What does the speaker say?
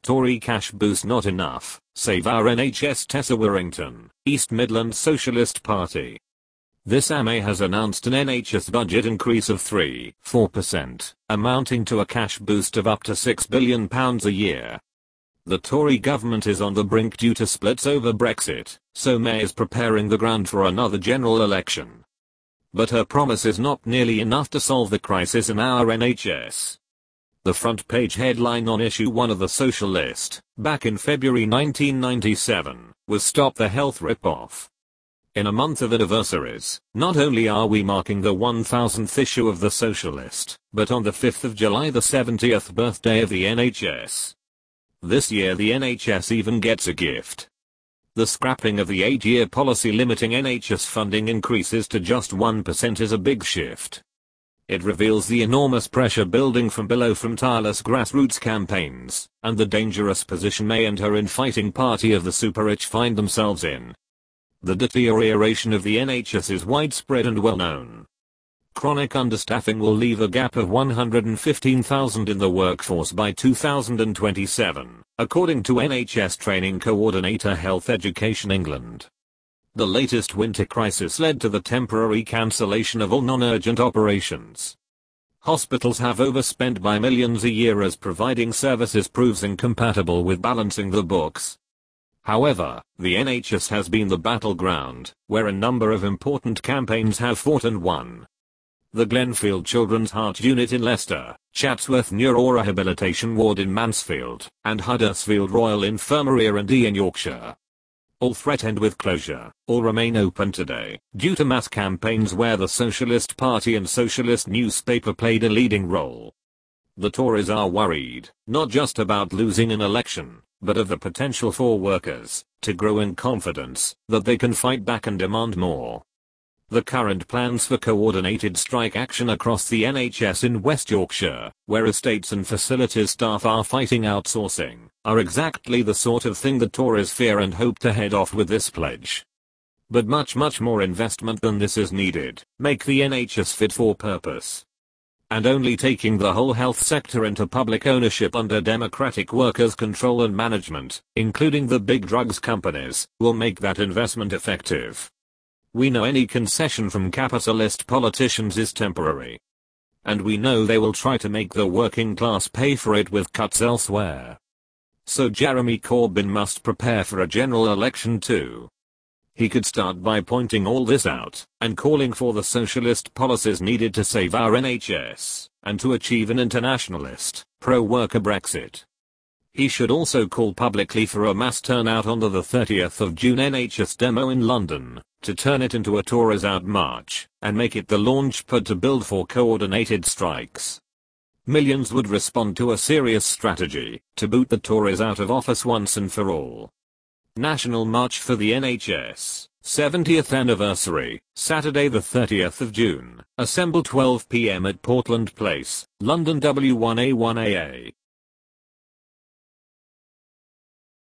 Tory cash boost not enough, save our NHS. Tessa Warrington, East Midlands Socialist Party. This AMA has announced an NHS budget increase of 3.4%, amounting to a cash boost of up to £6 billion a year. The Tory government is on the brink due to splits over Brexit, so May is preparing the ground for another general election. But her promise is not nearly enough to solve the crisis in our NHS. The front page headline on issue 1 of the Socialist, back in February 1997, was "Stop the Health Rip-Off." In a month of anniversaries, not only are we marking the 1000th issue of the Socialist, but on the 5th of July the 70th birthday of the NHS. This year the NHS even gets a gift. The scrapping of the 8-year policy limiting NHS funding increases to just 1% is a big shift. It reveals the enormous pressure building from below from tireless grassroots campaigns, and the dangerous position May and her infighting party of the super-rich find themselves in. The deterioration of the NHS is widespread and well known. Chronic understaffing will leave a gap of 115,000 in the workforce by 2027, according to NHS Training Coordinator Health Education England. The latest winter crisis led to the temporary cancellation of all non-urgent operations. Hospitals have overspent by millions a year as providing services proves incompatible with balancing the books. However, the NHS has been the battleground, where a number of important campaigns have fought and won. The Glenfield Children's Heart Unit in Leicester, Chatsworth Neurorehabilitation Ward in Mansfield, and Huddersfield Royal Infirmary R&D in Yorkshire. All threatened with closure, all remain open today, due to mass campaigns where the Socialist Party and Socialist newspaper played a leading role. The Tories are worried, not just about losing an election, but of the potential for workers to grow in confidence that they can fight back and demand more. The current plans for coordinated strike action across the NHS in West Yorkshire, where estates and facilities staff are fighting outsourcing, are exactly the sort of thing the Tories fear and hope to head off with this pledge. But much more investment than this is needed, make the NHS fit for purpose. And only taking the whole health sector into public ownership under democratic workers' control and management, including the big drugs companies, will make that investment effective. We know any concession from capitalist politicians is temporary. And we know they will try to make the working class pay for it with cuts elsewhere. So Jeremy Corbyn must prepare for a general election too. He could start by pointing all this out, and calling for the socialist policies needed to save our NHS, and to achieve an internationalist, pro-worker Brexit. He should also call publicly for a mass turnout on the 30th of June NHS demo in London, to turn it into a Tories out march, and make it the launchpad to build for coordinated strikes. Millions would respond to a serious strategy, to boot the Tories out of office once and for all. National March for the NHS, 70th anniversary, Saturday the 30th of June, assemble 12 p.m. at Portland Place, London W1A1AA.